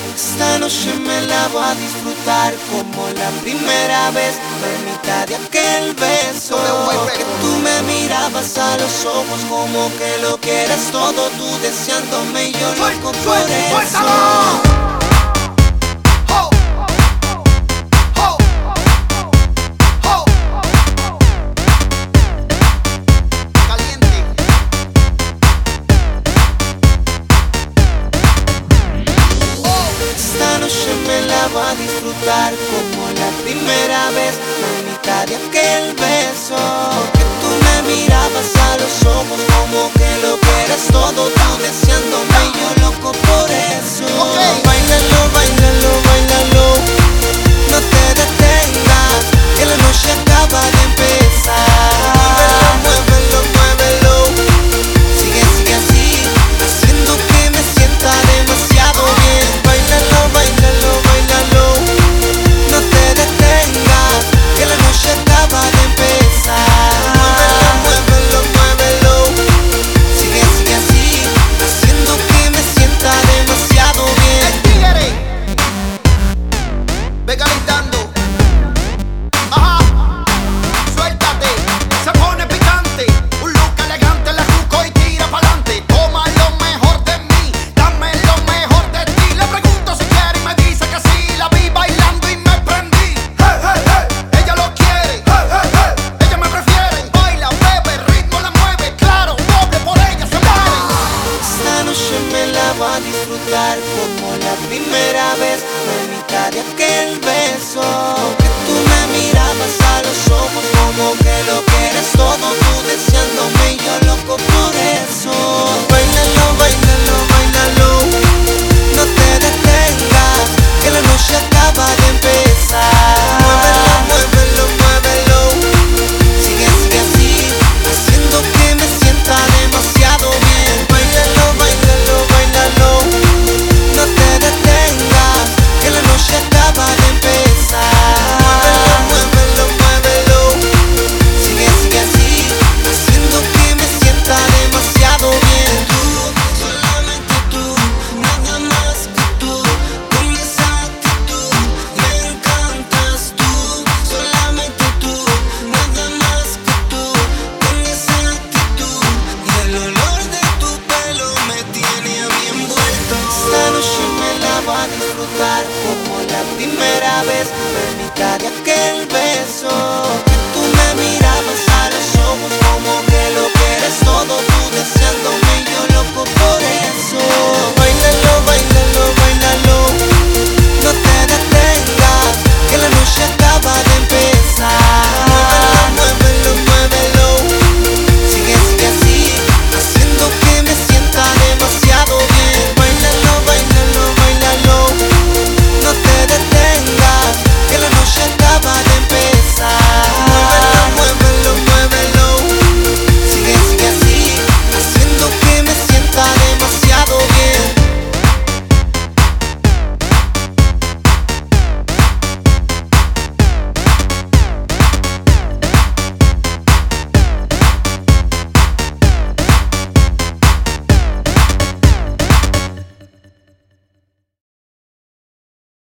Esta noche me la voy a disfrutar como la primera vez. Permita de aquel beso que tú me mirabas a los ojos como que lo quieras todo, tú deseándome y yo loco por eso. Esta noche me la voy a disfrutar como la primera vez. Mamita de aquel beso que tú me mirabas a los ojos como que lo quieras todo, tú deseándome y yo loco por eso. Báilalo, báilalo, báilalo, no te detengas, que la noche acaba de empezar. Muévelo, muévelo, sigue, sigue así, haciendo que me sienta demasiado bien. Báilalo, báilalo, báilalo, no te detengas, que la noche acaba de empezar. Muévelo, muévelo, sigue, sigue así, haciendo que me sienta demasiado bien. El tigre, ve calentando. Ajá, suéltate, se pone picante. Un look elegante, le juzgo y tira pa'lante. Toma lo mejor de mí, dame lo mejor de ti. Le pregunto si quiere y me dice que sí. La vi bailando y me prendí. Hey, hey, hey. Ella lo quiere, hey, hey, hey. Ella me prefiere. Baila, bebe, ritmo la mueve. Claro, doble por ella se muere. Esta noche me la voy a disfrutar como la primera vez. Mamita de aquel beso que tú me mirabas a los ojos como que lo quieres todo, tú deseándome y yo loco por eso. Bailalo, bailalo, bailalo, no te detengas, que la noche acaba de empezar. Muévelo, muévelo, muévelo, sigue, sigue así, haciendo que me sienta demasiado bien. Bailalo, bailalo, bailalo, no te detengas, que la noche acaba de empezar. Muévelo, muévelo, sigue, sigue así, haciendo que me sienta demasiado bien. Tú, solamente tú, nada más que tú, con esa actitud, me encantas tú. Solamente tú, nada más que tú, con esa actitud, y el olor de tu pelo me tiene a mí envuelto. Esta noche me la voy a disfrutar como la primera vez. Permita de aquel beso